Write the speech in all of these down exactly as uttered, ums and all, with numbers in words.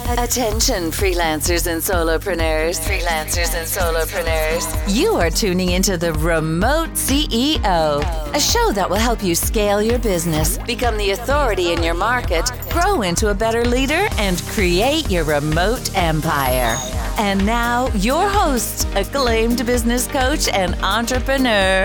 Attention, freelancers and solopreneurs. Freelancers and solopreneurs. You are tuning into the Remote C E O, a show that will help you scale your business, become the authority in your market, grow into a better leader, and create your remote empire. And now, your host, acclaimed business coach and entrepreneur,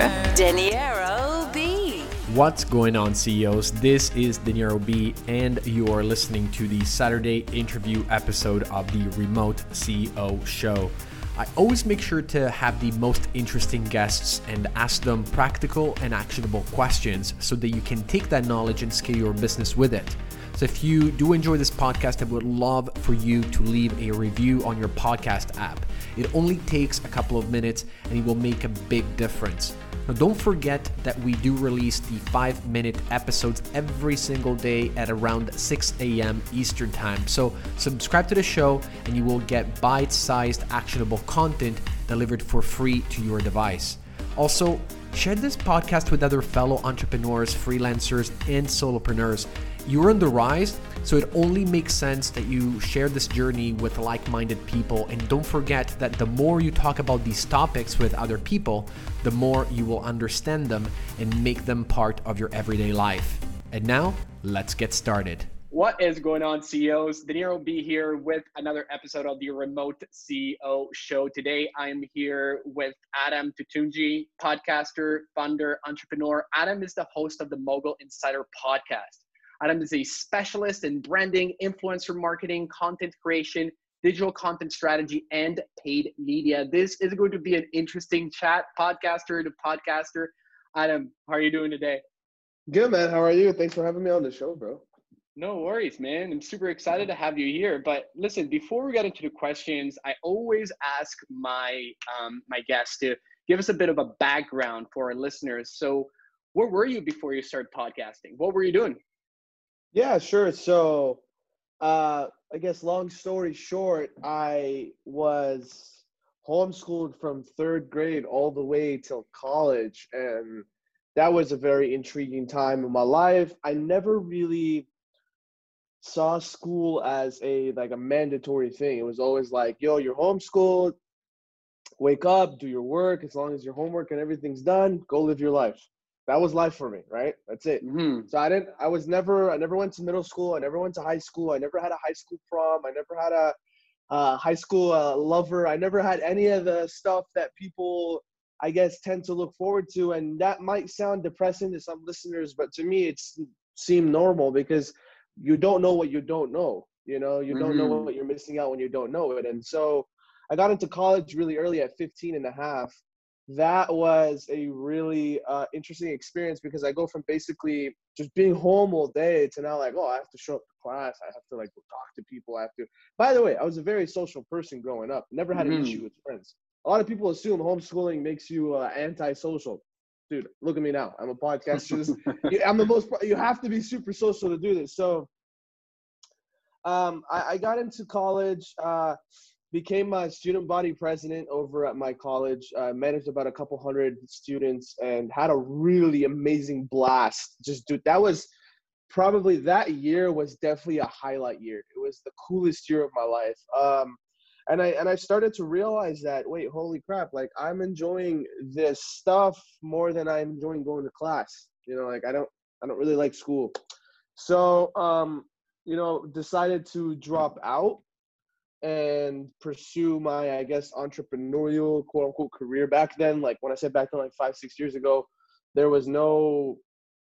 Dinero B. What's going on, C E Os? This is Dinero B, and you are listening to the Saturday interview episode of the Remote C E O show. I always make sure to have the most interesting guests and ask them practical and actionable questions so that you can take that knowledge and scale your business with it. So if you do enjoy this podcast, I would love for you to leave a review on your podcast app. It only takes a couple of minutes and it will make a big difference. Now, don't forget that we do release the five minute episodes every single day at around six a.m. Eastern Time. So subscribe to the show and you will get bite-sized actionable content delivered for free to your device. Also, share this podcast with other fellow entrepreneurs, freelancers, and solopreneurs. You're on the rise, so it only makes sense that you share this journey with like-minded people. And don't forget that the more you talk about these topics with other people, the more you will understand them and make them part of your everyday life. And now, let's get started. What is going on, C E Os? Dinero B here with another episode of the Remote C E O show. Today, I'm here with Adam Tutunji, podcaster, founder, entrepreneur. Adam is the host of the Mogul Insider podcast. Adam is a specialist in branding, influencer marketing, content creation, digital content strategy, and paid media. This is going to be an interesting chat, podcaster to podcaster. Adam, how are you doing today? Good, man. How are you? Thanks for having me on the show, bro. No worries, man. I'm super excited to have you here. But listen, before we get into the questions, I always ask my um, my guests to give us a bit of a background for our listeners. So where were you before you started podcasting? What were you doing? Yeah, sure. So uh, I guess long story short, I was homeschooled from third grade all the way till college. And that was a very intriguing time in my life. I never really saw school as a like a mandatory thing. It was always like, yo, you're homeschooled, wake up, do your work. As long as your homework and everything's done, go live your life. That was life for me, right? That's it. Mm-hmm. So I didn't, I was never, I never went to middle school. I never went to high school. I never had a high school prom. I never had a uh, high school uh, lover. I never had any of the stuff that people, I guess, tend to look forward to. And that might sound depressing to some listeners, but to me, it's seemed normal because you don't know what you don't know. You know, you don't Mm-hmm. know what you're missing out when you don't know it. And so I got into college really early at fifteen and a half. That was a really uh, interesting experience because I go from basically just being home all day to now like, oh, I have to show up to class. I have to like go talk to people. I have to, by the way, I was a very social person growing up. Never had Mm-hmm. an issue with friends. A lot of people assume homeschooling makes you uh, anti-social. Dude, look at me now. I'm a podcaster. I'm the most, you have to be super social to do this. So um, I, I got into college, uh, became my student body president over at my college, uh, managed about a couple hundred students and had a really amazing blast. Just dude, that was probably, that year was definitely a highlight year. It was the coolest year of my life. Um, and I, and I started to realize that, wait, holy crap, like I'm enjoying this stuff more than I'm enjoying going to class. You know, like I don't, I don't really like school. So, um, you know, decided to drop out and pursue my, I guess, entrepreneurial quote unquote career. Back then, like when I said back then, like five, six years ago, there was no,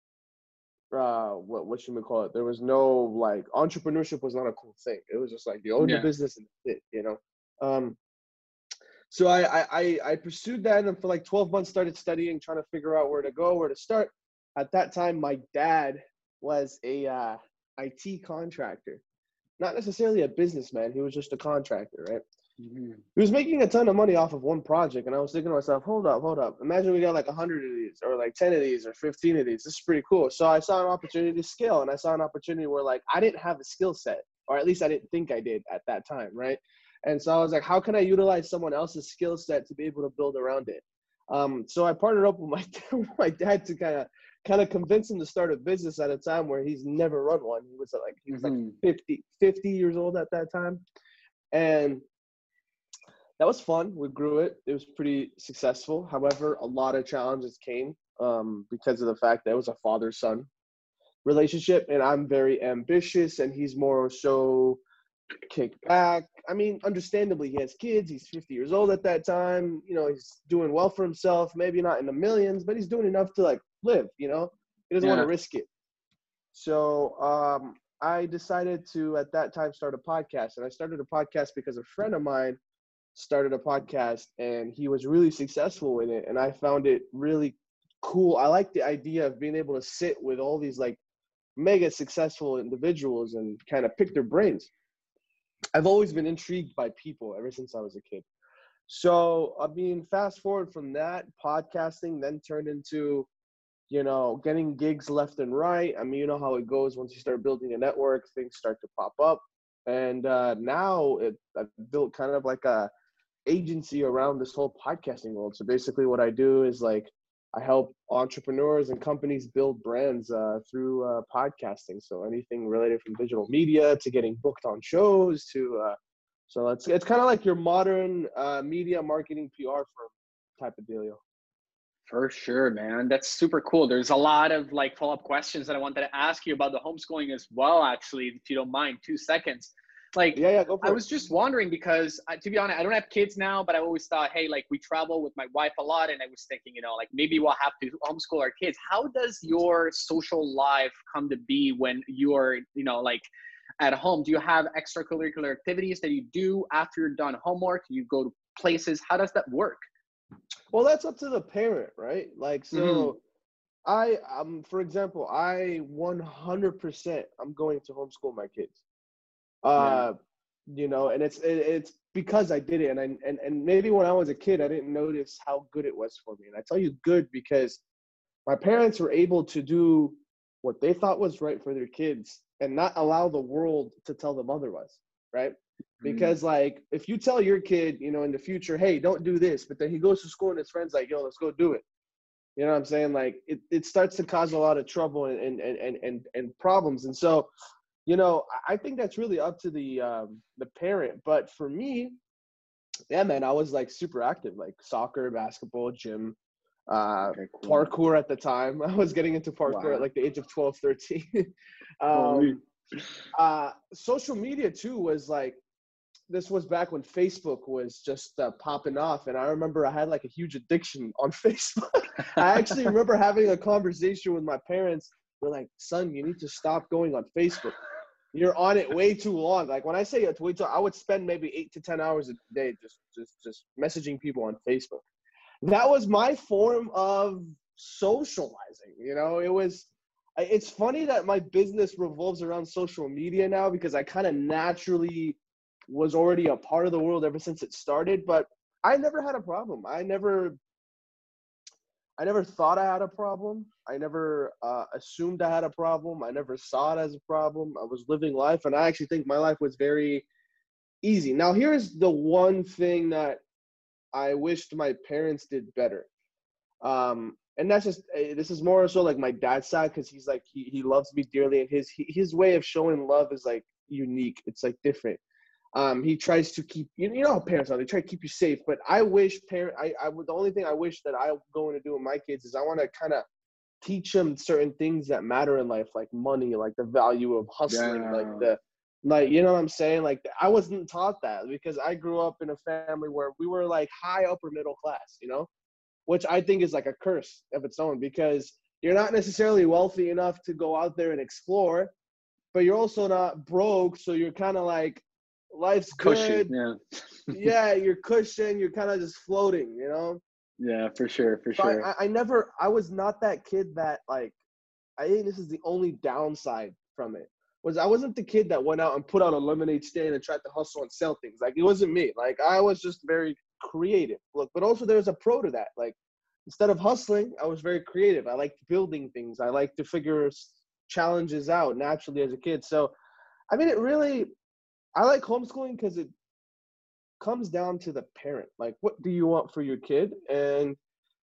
uh, what, what should we call it? There was no like, entrepreneurship was not a cool thing. It was just like, you own Yeah. the business and that's it, you know? Um, so I, I, I pursued that and for like twelve months started studying, trying to figure out where to go, where to start. At that time, my dad was a uh, I T contractor. Not necessarily a businessman. He was just a contractor, right? Mm-hmm. He was making a ton of money off of one project. And I was thinking to myself, hold up, hold up. Imagine we got like a hundred of these or like ten of these or fifteen of these. This is pretty cool. So I saw an opportunity to scale and I saw an opportunity where like, I didn't have a skill set, or at least I didn't think I did at that time, right? And so I was like, how can I utilize someone else's skill set to be able to build around it? Um, so I partnered up with my, with my dad to kind of kind of convinced him to start a business at a time where he's never run one. He was like he was mm-hmm. like fifty, fifty years old at that time, and that was fun. We grew it. It was pretty successful. However, a lot of challenges came um, because of the fact that it was a father-son relationship, and I'm very ambitious, and he's more so kicked back. I mean, understandably, he has kids. He's fifty years old at that time. You know, he's doing well for himself. Maybe not in the millions, but he's doing enough to like live. You know, he doesn't yeah. want to risk it. So um, I decided to at that time start a podcast, and I started a podcast because a friend of mine started a podcast, and he was really successful with it, and I found it really cool. I like the idea of being able to sit with all these like mega successful individuals and kind of pick their brains. I've always been intrigued by people ever since I was a kid. So, I mean, fast forward from that, podcasting then turned into, you know, getting gigs left and right. I mean, you know how it goes once you start building a network, things start to pop up. And uh, now it, I've built kind of like a agency around this whole podcasting world. So basically what I do is like, I help entrepreneurs and companies build brands uh, through uh, podcasting. So anything related from digital media to getting booked on shows to, uh, so it's it's kind of like your modern uh, media marketing P R firm type of dealio. For sure, man. That's super cool. There's a lot of like follow-up questions that I wanted to ask you about the homeschooling as well, actually, if you don't mind, two seconds. Like, yeah, yeah, go for I it. was just wondering because, uh, to be honest, I don't have kids now, but I always thought, hey, like we travel with my wife a lot, and I was thinking, you know, like maybe we'll have to homeschool our kids. How does your social life come to be when you're, you know, like at home? Do you have extracurricular activities that you do after you're done homework? Do you go to places? How does that work? Well, that's up to the parent, right? Like, so Mm-hmm. I, um, for example, I one hundred percent I'm going to homeschool my kids. Uh, you know, and it's, it, it's because I did it. And I, and, and maybe when I was a kid, I didn't notice how good it was for me. And I tell you good because my parents were able to do what they thought was right for their kids and not allow the world to tell them otherwise. Right. Because like, if you tell your kid, you know, in the future, hey, don't do this, but then he goes to school and his friend's like, yo, let's go do it. You know what I'm saying? Like it, it starts to cause a lot of trouble and, and, and, and, and problems. And so, you know, I think that's really up to the um, the parent. But for me, yeah, man, I was like super active, like soccer, basketball, gym, uh, Okay, cool. parkour at the time. I was getting into parkour Wow. at like the age of twelve, thirteen. um, uh, social media too was like, this was back when Facebook was just uh, popping off. And I remember I had like a huge addiction on Facebook. I actually remember having a conversation with my parents. They're like, son, you need to stop going on Facebook. You're on it way too long. Like when I say it's way too, I would spend maybe eight to ten hours a day just, just, just messaging people on Facebook. That was my form of socializing. You know, it was, it's funny that my business revolves around social media now because I kind of naturally was already a part of the world ever since it started, but I never had a problem. I never, I never thought I had a problem. I never uh, assumed I had a problem. I never saw it as a problem. I was living life, and I actually think my life was very easy. Now, here's the one thing that I wished my parents did better. Um, and that's just, this is more so like my dad's side because he's like, he, he loves me dearly, and his, his way of showing love is like unique. It's like different. Um, he tries to keep, you, you know how parents are, they try to keep you safe, but I wish parent, I, I would, the only thing I wish that I'm going to do with my kids is I want to kind of teach them certain things that matter in life, like money, like the value of hustling, Yeah. like the, like, you know what I'm saying? Like I wasn't taught that because I grew up in a family where we were like high upper middle class, you know, which I think is like a curse of its own because you're not necessarily wealthy enough to go out there and explore, but you're also not broke. So you're kind of like, life's Cushy, good. yeah. Yeah, you're cushioned. You're kind of just floating, you know? Yeah, for sure, for So sure. I, I never, I was not that kid that like, I think this is the only downside from it, was I wasn't the kid that went out and put out a lemonade stand and tried to hustle and sell things. Like, it wasn't me. Like, I was just very creative. Look, but also there's a pro to that. Like, instead of hustling, I was very creative. I liked building things. I liked to figure challenges out naturally as a kid. So, I mean, it really, I like homeschooling because it comes down to the parent. Like, what do you want for your kid? And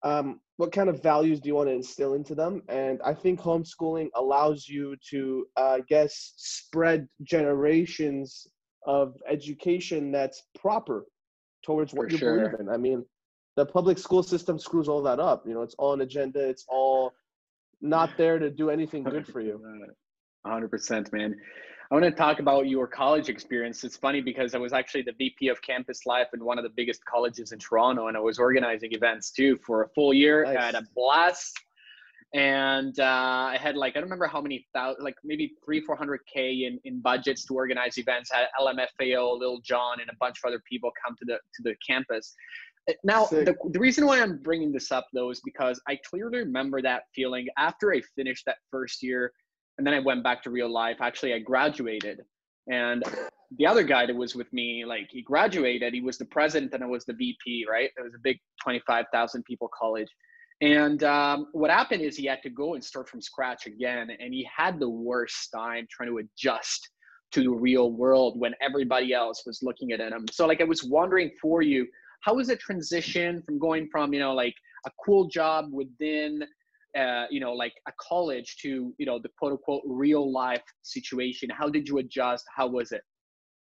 um, what kind of values do you want to instill into them? And I think homeschooling allows you to, uh, I guess, spread generations of education that's proper towards what For you sure. believe in. I mean, the public school system screws all that up. You know, it's all an agenda. It's all not there to do anything good for you. one hundred percent, man. I want to talk about your college experience. It's funny because I was actually the V P of campus life in one of the biggest colleges in Toronto, and I was organizing events too for a full year. Nice. I had a blast. And uh, I had like, I don't remember how many thousand, like maybe three, four hundred K in, in budgets to organize events. I had L M F A O, Lil Jon, and a bunch of other people come to the, to the campus. Now, the, the reason why I'm bringing this up though, is because I clearly remember that feeling after I finished that first year. And then I went back to real life. Actually, I graduated. And the other guy that was with me, like he graduated, he was the president and I was the V P, right? It was a big twenty-five thousand people college. And um, what happened is he had to go and start from scratch again. And he had the worst time trying to adjust to the real world when everybody else was looking at him. So like, I was wondering for you, how was the transition from going from, you know, like a cool job within, uh, you know, like a college to, you know, the quote unquote real life situation? How did you adjust? How was it?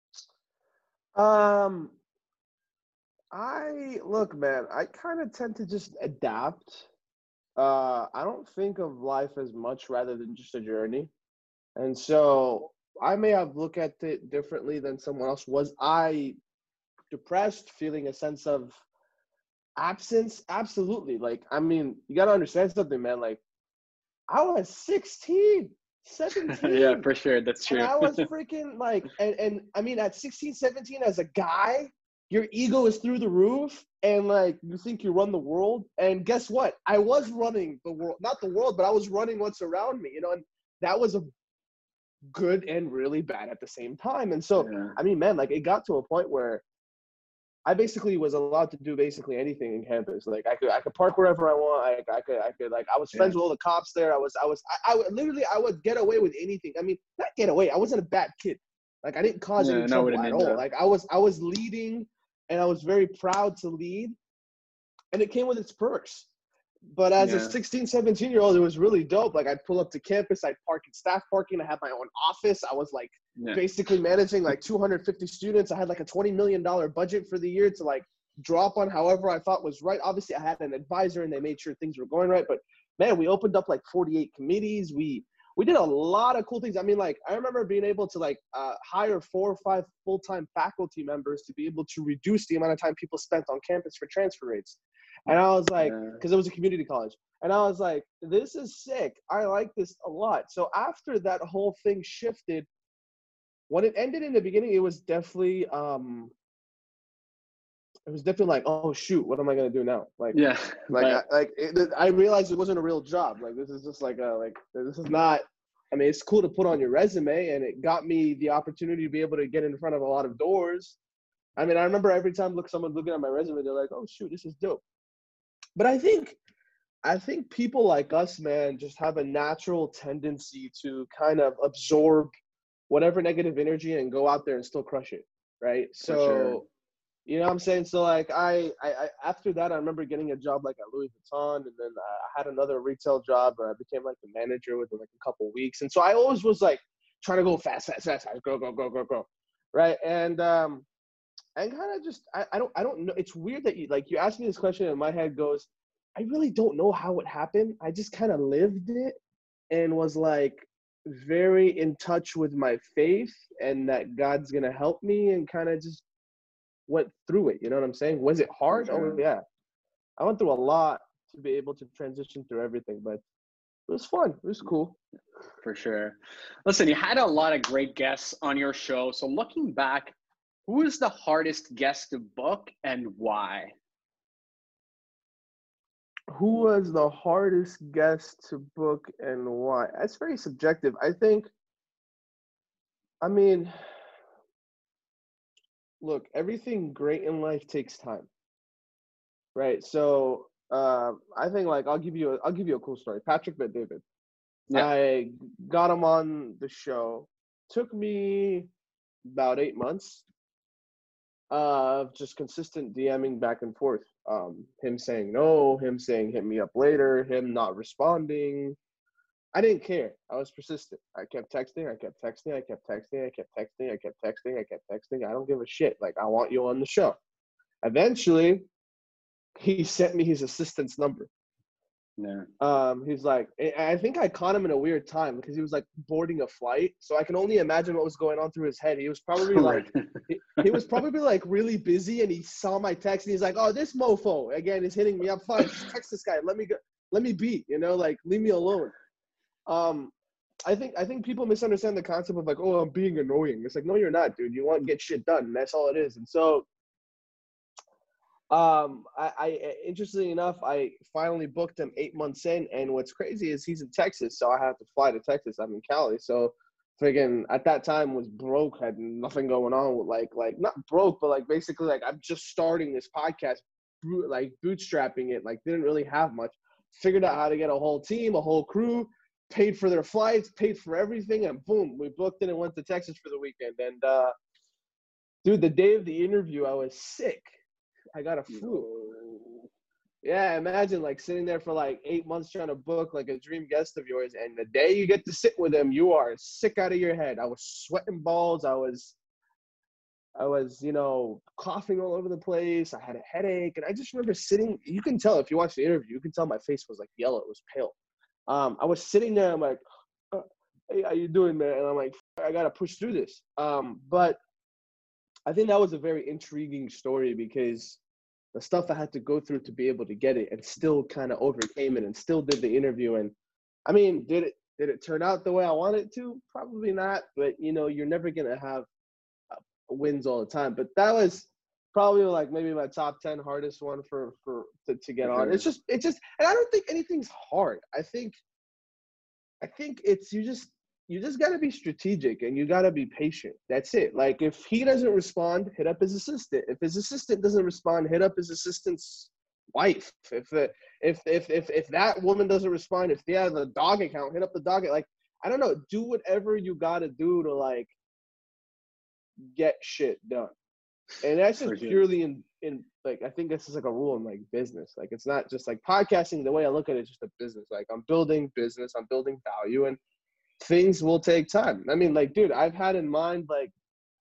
Um, I look, man, I kind of tend to just adapt. Uh, I don't think of life as much rather than just a journey. And so I may have looked at it differently than someone else. Was I depressed, feeling a sense of absence? Absolutely. Like, I mean, you got to understand something, man. Like, I was sixteen, seventeen. Yeah, for sure. That's true. And I was freaking like, and, and I mean, at sixteen, seventeen, as a guy, your ego is through the roof and like you think you run the world. And guess what? I was running the world, not the world, but I was running what's around me, you know, and that was a good and really bad at the same time. And so, Yeah. I mean, man, like it got to a point where I basically was allowed to do basically anything in campus. Like I could, I could park wherever I want. I, I could, I could like, I was friends Yeah. with all the cops there. I was, I was, I, I would literally, I would get away with anything. I mean, not get away. I wasn't a bad kid. Like I didn't cause Yeah, any I know what trouble I at mean, all. though. Like I was, I was leading, and I was very proud to lead, and it came with its perks. But as a Yeah. sixteen, seventeen year old, it was really dope. Like I'd pull up to campus, I'd park in staff parking. I had my own office. I was like Yeah. basically managing like two hundred fifty students. I had like a twenty million dollars budget for the year to like drop on however I thought was right. Obviously I had an advisor and they made sure things were going right. But man, we opened up like forty-eight committees. We, we did a lot of cool things. I mean, like I remember being able to like uh, hire four or five full-time faculty members to be able to reduce the amount of time people spent on campus for transfer rates. And I was like, Yeah. because it was a community college. And I was like, this is sick. I like this a lot. So after that whole thing shifted, when it ended in the beginning, it was definitely, um, it was definitely like, oh shoot, what am I gonna do now? Like, Yeah. like, But- I, like it, I realized it wasn't a real job. Like this is just like a, like this is not. I mean, it's cool to put on your resume, and it got me the opportunity to be able to get in front of a lot of doors. I mean, I remember every time look someone looking at my resume, they're like, oh shoot, this is dope. But I think, I think people like us, man, just have a natural tendency to kind of absorb whatever negative energy and go out there and still crush it, right? So, sure. you know what I'm saying? So, like, I, I, I, after that, I remember getting a job, like, at Louis Vuitton, and then I had another retail job where I became, like, the manager within, like, a couple weeks. And so I always was, like, trying to go fast, fast, fast, fast, go, go, go, go, go, right? And, um, and kind of just, I, I don't, I don't know. It's weird that you, like, you asked me this question and my head goes, I really don't know how it happened. I just kind of lived it and was like very in touch with my faith and that God's going to help me, and kind of just went through it. You know what I'm saying? Was it hard? Sure. Oh yeah. I went through a lot to be able to transition through everything, but it was fun. It was cool. For sure. Listen, you had a lot of great guests on your show. So looking back, who is the hardest guest to book and why? Who was the hardest guest to book and why? That's very subjective. I think, I mean, look, everything great in life takes time, right? So uh, I think, like, I'll give you a, I'll give you a cool story. Patrick Bet-David. Yeah. I got him on the show. Took me about eight months. uh, just consistent DMing back and forth. Um, him saying no, him saying hit me up later, him not responding. I didn't care. I was persistent. I kept texting. I kept texting. I kept texting. I kept texting. I kept texting. I kept texting. I don't give a shit. Like, I want you on the show. Eventually, he sent me his assistant's number. Yeah. Um, he's like, I think I caught him in a weird time because he was like boarding a flight. So I can only imagine what was going on through his head. He was probably like, he, he was probably like really busy, and he saw my text and he's like, oh, this mofo again is hitting me up. Fine, just text this guy. Let me go. Let me be. You know, like, leave me alone. Um, I think I think people misunderstand the concept of like, oh, I'm being annoying. It's like, no, you're not, dude. You want to get shit done. And that's all it is. And so, um, I, I interestingly enough, I finally booked him eight months in. And what's crazy is he's in Texas, so I have to fly to Texas. I'm in Cali, so friggin' at that time was broke, had nothing going on with like like not broke, but like basically like I'm just starting this podcast, like bootstrapping it, like didn't really have much. Figured out how to get a whole team, a whole crew. Paid for their flights, paid for everything, and boom, we booked it and went to Texas for the weekend. And uh, dude, the day of the interview, I was sick. I got a flu. Yeah, imagine like sitting there for like eight months trying to book like a dream guest of yours, and the day you get to sit with them, you are sick out of your head. I was sweating balls. I was, I was, you know, coughing all over the place. I had a headache, and I just remember sitting. You can tell if you watch the interview, you can tell my face was like yellow. It was pale. Um, I was sitting there, I'm like, uh, hey, how you doing, man? And I'm like, I got to push through this. Um, but I think that was a very intriguing story because the stuff I had to go through to be able to get it and still kind of overcame it and still did the interview. And I mean, did it, did it turn out the way I wanted it to? Probably not, but you know, you're never going to have uh, wins all the time. But that was probably like maybe my top ten hardest one for, for to, to get on. It's just, it's just, and I don't think anything's hard. I think, I think it's, you just, you just got to be strategic and you got to be patient. That's it. Like if he doesn't respond, hit up his assistant. If his assistant doesn't respond, hit up his assistant's wife. If, the, if, if, if, if that woman doesn't respond, if they have a dog account, hit up the dog. Like, I don't know, do whatever you got to do to like get shit done. And that's just purely in, in like, I think this is like a rule in like business. Like, it's not just like podcasting. The way I look at it is just a business. Like I'm building business, I'm building value, and things will take time. I mean, like, dude, I've had in mind like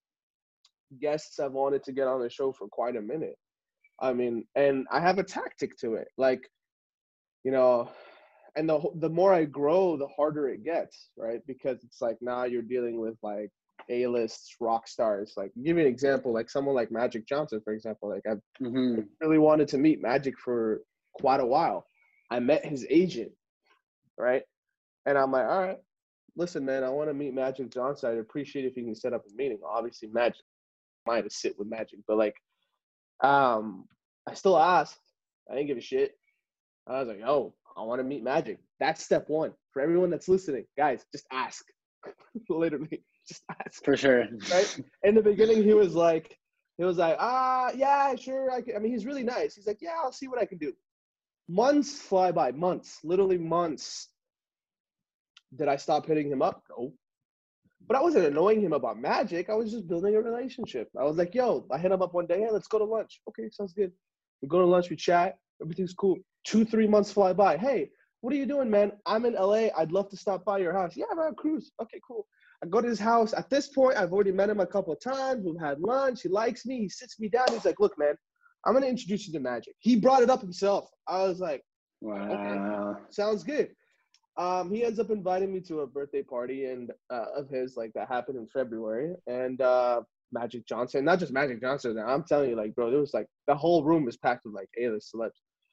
guests I've wanted to get on the show for quite a minute. I mean, and I have a tactic to it. Like, you know, and the the more I grow, the harder it gets, right? Because it's like now you're dealing with like A-list rock stars. Like, give you an example, like someone like Magic Johnson, for example. Like, I've mm-hmm. really wanted to meet Magic for quite a while. I met his agent, right? And I'm like, all right, listen, man, I want to meet Magic Johnson. I'd appreciate if you can set up a meeting. Obviously, Magic, mine to sit with Magic, but like, um, I still asked. I didn't give a shit. I was like, oh, I want to meet Magic. That's step one for everyone that's listening, guys. Just ask, literally. Just ask. For sure. Right? In the beginning, he was like, he was like, ah, yeah, sure. I, can. I mean, he's really nice. He's like, yeah, I'll see what I can do. Months fly by, months, literally months. Did I stop hitting him up? No. But I wasn't annoying him about Magic. I was just building a relationship. I was like, yo, I hit him up one day. Hey, let's go to lunch. Okay, sounds good. We go to lunch, we chat. Everything's cool. Two, three months fly by. Hey, what are you doing, man? I'm in L A. I'd love to stop by your house. Yeah, man, cruise. Okay, cool. I go to his house. At this point, I've already met him a couple of times. We've had lunch. He likes me. He sits me down. He's like, look, man, I'm going to introduce you to Magic. He brought it up himself. I was like, wow, okay, sounds good. Um, he ends up inviting me to a birthday party and uh, of his, like, that happened in February. And uh, Magic Johnson, not just Magic Johnson. I'm telling you, like, bro, there was, like, the whole room was packed with, like, A-list celebs.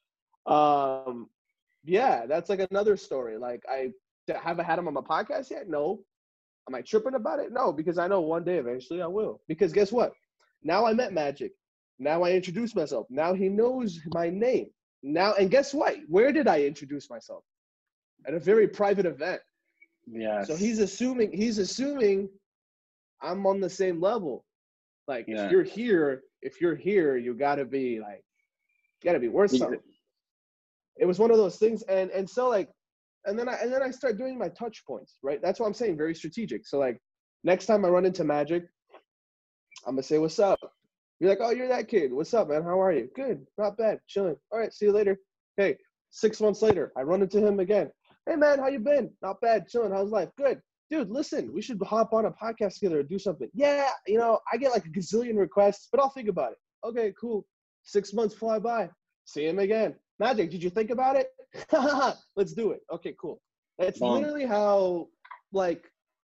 Um, yeah, that's, like, another story. Like, I have I had him on my podcast yet? No. Am I tripping about it? No, because I know one day eventually I will. Because guess what? Now I met Magic. Now I introduced myself. Now he knows my name. Now, and guess what? Where did I introduce myself? At a very private event. Yeah. So he's assuming he's assuming I'm on the same level. Like yeah. if you're here, if you're here, you gotta be like, you gotta be worth something. It was one of those things, and and so like. And then I and then I start doing my touch points, right? That's what I'm saying, very strategic. So like next time I run into Magic, I'm gonna say what's up. You're like, oh, you're that kid. What's up, man? How are you? Good. Not bad. Chilling. All right. See you later. Hey, six months later, I run into him again. Hey, man, how you been? Not bad. Chilling. How's life? Good. Dude, listen, we should hop on a podcast together or do something. Yeah, you know, I get like a gazillion requests, but I'll think about it. Okay, cool. Six months fly by. See him again. Magic, did you think about it? Let's do it. Okay, cool. That's Bomb. literally how, like,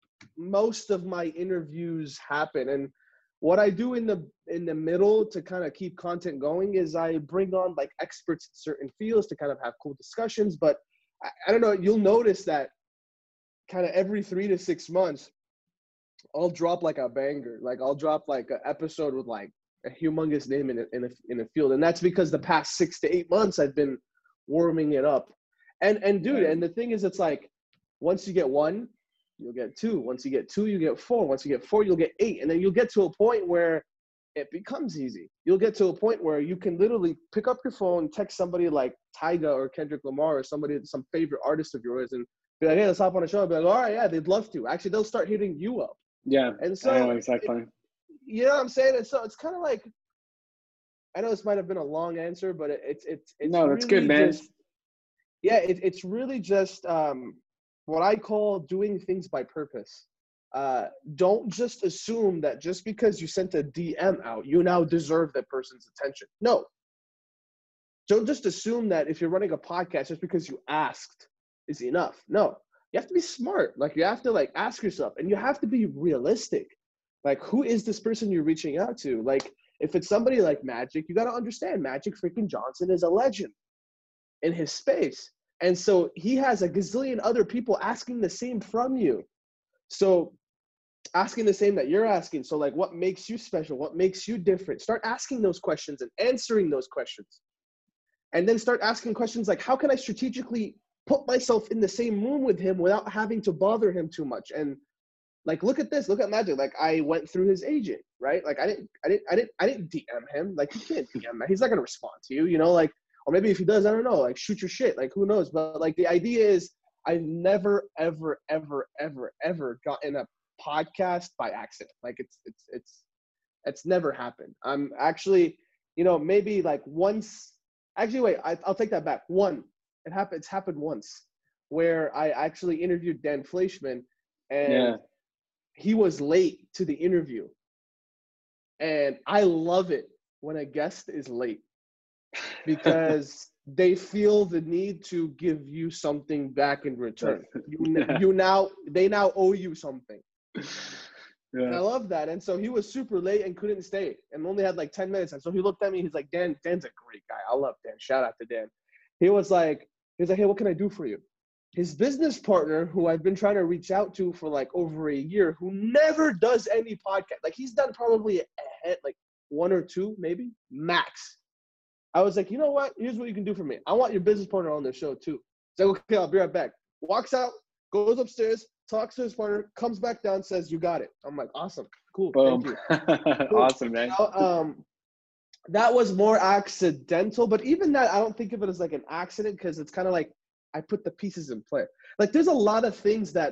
most of my interviews happen. And what I do in the in the middle to kind of keep content going is I bring on like experts in certain fields to kind of have cool discussions. But I, I don't know, you'll notice that kind of every three to six months, I'll drop like a banger. Like I'll drop like an episode with like a humongous name in a, in a, in a field. And that's because the past six to eight months I've been warming it up. And, and dude, and the thing is, it's like, once you get one, you'll get two. Once you get two, you get four. Once you get four, you'll get eight. And then you'll get to a point where it becomes easy. You'll get to a point where you can literally pick up your phone, text somebody like Tyga or Kendrick Lamar or somebody, some favorite artist of yours, and be like, hey, let's hop on a show. I'll be like, all right, yeah, they'd love to. Actually, they'll start hitting you up. Yeah, and so, I know exactly. It, you know what I'm saying? And so it's kind of like, I know this might have been a long answer, but it, it's it's it's no, that's really good, man. Just, yeah, it, it's really just um, what I call doing things by purpose. Uh, don't just assume that just because you sent a D M out, you now deserve that person's attention. No. Don't just assume that if you're running a podcast, just because you asked is enough. No. You have to be smart. Like, you have to, like, ask yourself, and you have to be realistic. Like, who is this person you're reaching out to? Like, if it's somebody like Magic, you got to understand Magic freaking Johnson is a legend in his space. And so he has a gazillion other people asking the same from you. So asking the same that you're asking. So, like, what makes you special? What makes you different? Start asking those questions and answering those questions. And then start asking questions like, how can I strategically put myself in the same room with him without having to bother him too much? And like, look at this, look at Magic. Like, I went through his agent, right? Like, I didn't, I didn't, I didn't, I didn't D M him. Like, you can't D M him. He's not gonna respond to you, you know. Like, or maybe if he does, I don't know. Like, shoot your shit. Like, who knows? But like, the idea is, I've never, ever, ever, ever, ever gotten a podcast by accident. Like, it's, it's, it's, it's never happened. I'm actually, you know, maybe like once. Actually, wait, I, I'll take that back. One, it happened. It's happened once, where I actually interviewed Dan Fleischman, and Yeah. he was late to the interview. And I love it when a guest is late, because they feel the need to give you something back in return. You, you now, they now owe you something. Yeah. And I love that. And so he was super late and couldn't stay and only had like ten minutes. And so he looked at me. He's like, Dan, Dan's a great guy. I love Dan. Shout out to Dan. He was like, he was like, hey, what can I do for you? His business partner, who I've been trying to reach out to for like over a year, who never does any podcast. Like, he's done probably a, a, like one or two, maybe max. I was like, you know what? Here's what you can do for me. I want your business partner on the show too. He's like, okay, I'll be right back. Walks out, goes upstairs, talks to his partner, comes back down, says, you got it. I'm like, awesome. Cool. Boom. Thank you. Cool. Awesome, man. You know, um, that was more accidental, but even that, I don't think of it as like an accident, because it's kind of like I put the pieces in play. Like, there's a lot of things that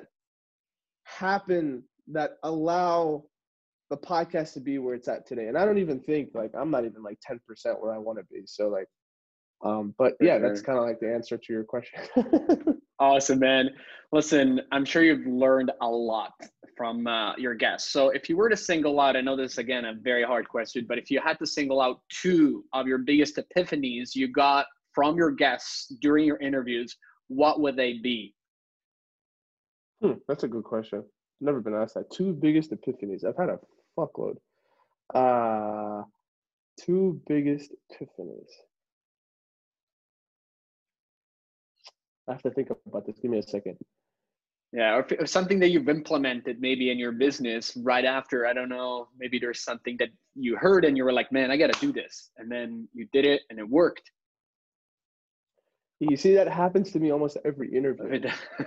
happen that allow the podcast to be where it's at today. And I don't even think, like, I'm not even like ten percent where I want to be. So like, um, but For yeah, sure. that's kind of like the answer to your question. Awesome, man. Listen, I'm sure you've learned a lot from uh, your guests. So if you were to single out, I know this is, again, a very hard question, but if you had to single out two of your biggest epiphanies you got from your guests during your interviews, what would they be? Hmm, that's a good question. Never been asked that. Two biggest epiphanies. I've had a fuckload. Uh, two biggest epiphanies. I have to think about this. Give me a second. Yeah, or, if, or something that you've implemented maybe in your business right after, I don't know, maybe there's something that you heard and you were like, man, I got to do this. And then you did it and it worked. You see, that happens to me almost every interview.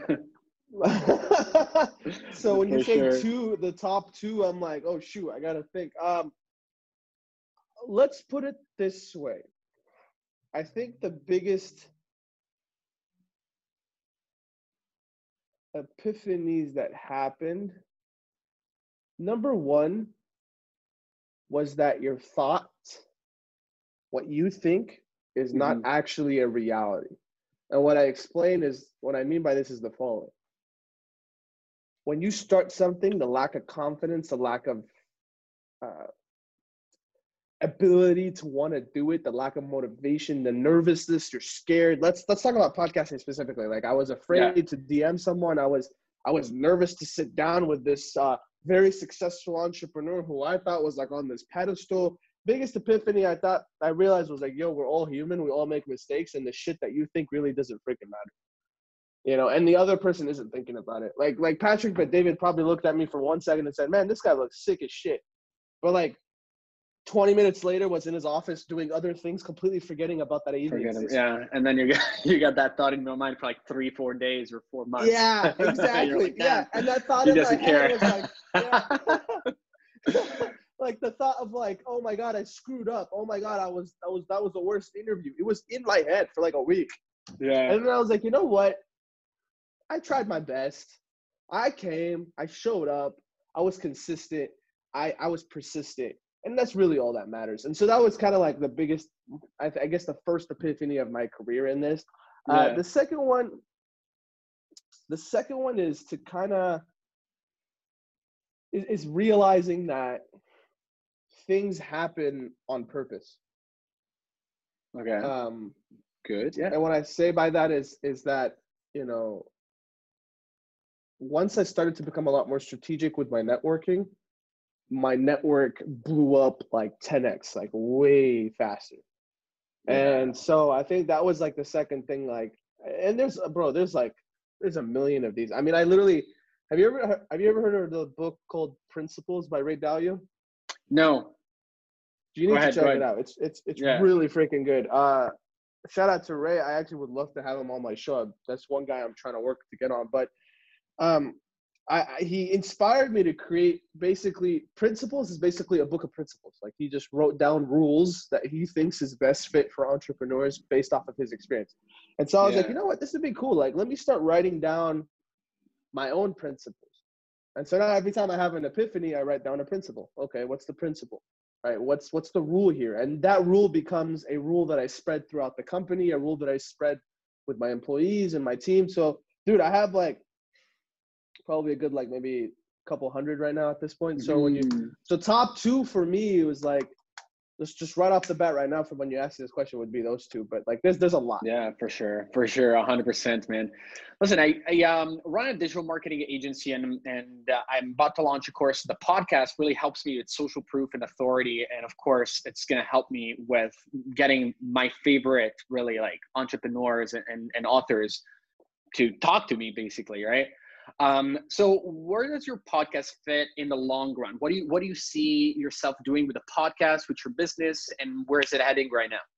So when you For say sure. two, the top two, I'm like, oh shoot, I gotta think. Um, let's put it this way. I think the biggest epiphanies that happened, number one, was that your thoughts, what you think, is not Mhm. actually a reality. And what I explain is, what I mean by this is the following. When you start something, the lack of confidence, the lack of uh, ability to want to do it, the lack of motivation, the nervousness, you're scared. Let's let's talk about podcasting specifically. Like I was afraid Yeah. to D M someone. I was I was nervous to sit down with this uh, very successful entrepreneur who I thought was like on this pedestal. Biggest epiphany I thought I realized was like, yo, we're all human. We all make mistakes, and the shit that you think really doesn't freaking matter. You know, and the other person isn't thinking about it. Like like Patrick but David probably looked at me for one second and said, man, this guy looks sick as shit. But like twenty minutes later was in his office doing other things, completely forgetting about that I even Forget it. exist. Yeah, and then you got you got that thought in your mind for like three, four days or four months. Yeah, exactly. Like, yeah, and that thought he in my doesn't head care. was like, yeah. Like the thought of like, oh my god, I screwed up. Oh my god, I was that was that was the worst interview. It was in my head for like a week, Yeah. and then I was like, you know what? I tried my best. I came. I showed up. I was consistent. I I was persistent. And that's really all that matters. And so that was kind of like the biggest, I, th- I guess, the first epiphany of my career in this. Uh, Yeah. the second one, the second one is to kind of is, is realizing that things happen on purpose. Okay. Um, Good. Yeah. and what I say by that is is that, you know, once I started to become a lot more strategic with my networking, my network blew up like ten x, like way faster. Yeah. And so I think that was like the second thing, like, and there's, bro, there's like, there's a million of these. I mean, I literally, have you ever, have you ever heard of the book called Principles by Ray Dalio? No. You Go need ahead, to go check it ahead. out. It's, it's, it's Yeah. really freaking good. Uh, shout out to Ray. I actually would love to have him on my show. That's one guy I'm trying to work to get on, but, um, I, I, he inspired me to create basically Principles is basically a book of principles. Like he just wrote down rules that he thinks is best fit for entrepreneurs based off of his experience. And so I was like, Yeah. you know what, this would be cool. Like, let me start writing down my own principles. And so now every time I have an epiphany, I write down a principle. Okay, what's the principle? Right? What's what's the rule here? And that rule becomes a rule that I spread throughout the company, a rule that I spread with my employees and my team. So, dude, I have like probably a good like maybe a couple hundred right now at this point. So when you Mhm. so top two for me, it was like just just right off the bat right now from when you asked this question would be those two. But like there's there's a lot. Yeah, for sure, for sure, a hundred percent, man. Listen, I, I um, run a digital marketing agency, and and uh, I'm about to launch a course. The podcast really helps me with social proof and authority, and of course, it's going to help me with getting my favorite, really like entrepreneurs and, and, and authors to talk to me, basically, right? Um, so where does your podcast fit in the long run? What do you what do you see yourself doing with the podcast, with your business, and where is it heading right now?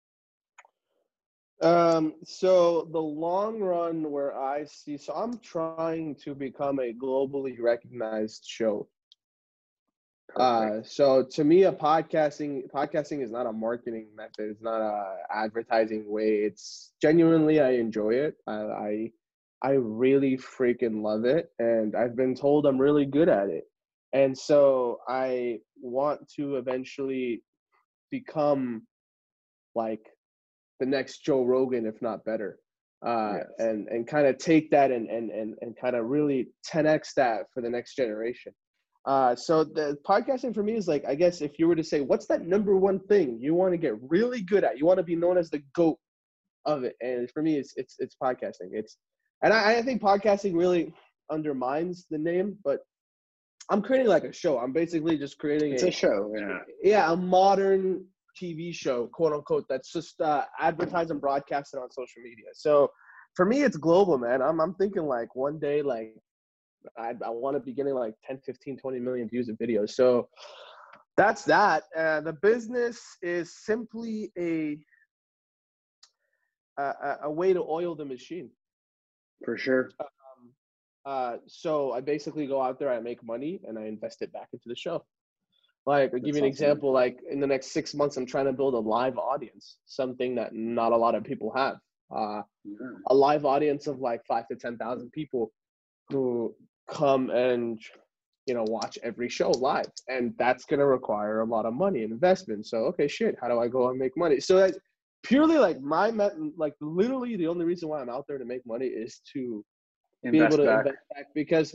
Um, so the long run where I see, so I'm trying to become a globally recognized show. Uh, so to me, a podcasting podcasting is not a marketing method. It's not a advertising way. It's genuinely, I enjoy it. I, I, I really freaking love it. And I've been told I'm really good at it. And so I want to eventually become like the next Joe Rogan, if not better. Uh, Yes. and, and kind of take that and, and, and, and kind of really ten x that for the next generation. Uh, so the podcasting for me is like, I guess if you were to say, what's that number one thing you want to get really good at? You want to be known as the GOAT of it. And for me, it's, it's, it's podcasting. It's, and I, I think podcasting really undermines the name, but I'm creating like a show. I'm basically just creating It's a show, yeah. Yeah, a modern T V show, quote unquote, that's just uh, advertised and broadcasted on social media. So for me, it's global, man. I'm, I'm thinking like one day, like, I, I want to be getting like ten, fifteen, twenty million views of videos. So that's that. Uh, the business is simply a, a a way to oil the machine. For sure. Um, uh, so I basically go out there, I make money, and I invest it back into the show. Like, I'll give you an That's awesome. example. Like in the next six months, I'm trying to build a live audience, something that not a lot of people have. Uh, Yeah. a live audience of like five to ten thousand people who come and you know, watch every show live, and that's going to require a lot of money and investment. So, okay, shit, how do I go and make money? So that's purely like my, met, like literally the only reason why I'm out there to make money is to invest be able to back. invest back, because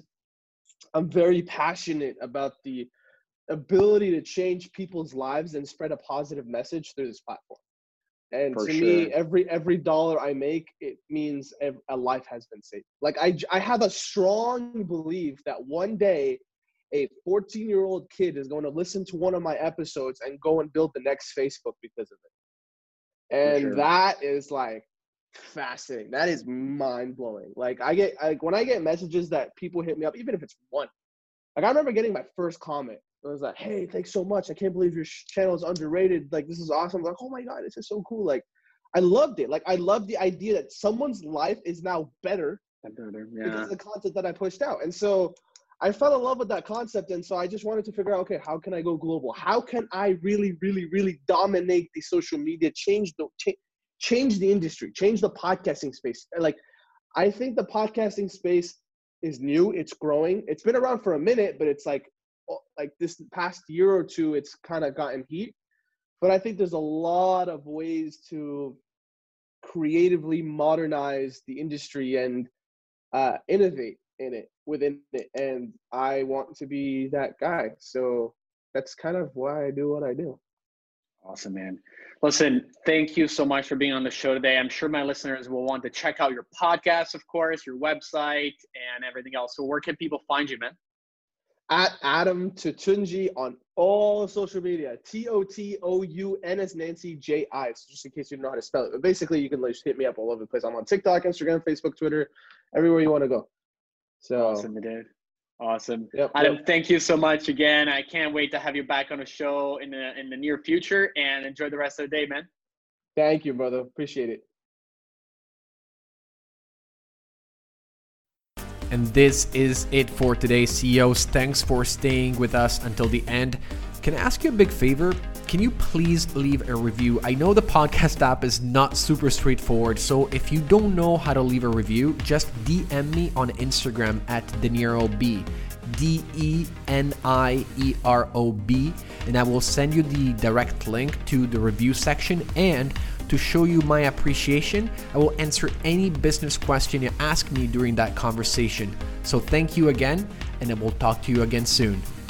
I'm very passionate about the ability to change people's lives and spread a positive message through this platform. And For to sure. me, every every dollar I make, it means a life has been saved. Like I, I have a strong belief that one day, a fourteen-year-old kid is going to listen to one of my episodes and go and build the next Facebook because of it. And sure. that is like fascinating. That is mind-blowing. Like I get, like when I get messages that people hit me up, even if it's one. Like I remember getting my first comment. It was like, hey, thanks so much. I can't believe your channel is underrated. Like, this is awesome. I'm like, oh my God, this is so cool. Like, I loved it. Like, I love the idea that someone's life is now better, better yeah. because of the content that I pushed out. And so I fell in love with that concept. And so I just wanted to figure out, okay, how can I go global? How can I really, really, really dominate the social media, change the, ch- change the industry, change the podcasting space? Like, I think the podcasting space is new. It's growing. It's been around for a minute, but it's like, like this past year or two, it's kind of gotten heat. But I think there's a lot of ways to creatively modernize the industry and uh, innovate in it, within it. And I want to be that guy. So that's kind of why I do what I do. Awesome, man. Listen, thank you so much for being on the show today. I'm sure my listeners will want to check out your podcast, of course, your website, and everything else. So where can people find you, man? At Adam Toutounji on all social media. T O T O U N as Nancy J I. So just in case you don't know how to spell it. But basically, you can just hit me up all over the place. I'm on TikTok, Instagram, Facebook, Twitter, everywhere you want to go. So awesome, dude. Awesome. Yep, Adam, yep. Thank you so much again. I can't wait to have you back on the show in the in the near future, and enjoy the rest of the day, man. Thank you, brother. Appreciate it. And this is it for today, C E Os. Thanks for staying with us until the end. Can I ask you a big favor? Can you please leave a review? I know the podcast app is not super straightforward, so if you don't know how to leave a review, just D M me on Instagram at DeNieroB, D E N I E R O B, and I will send you the direct link to the review section. And to show you my appreciation, I will answer any business question you ask me during that conversation. So thank you again, and I will talk to you again soon.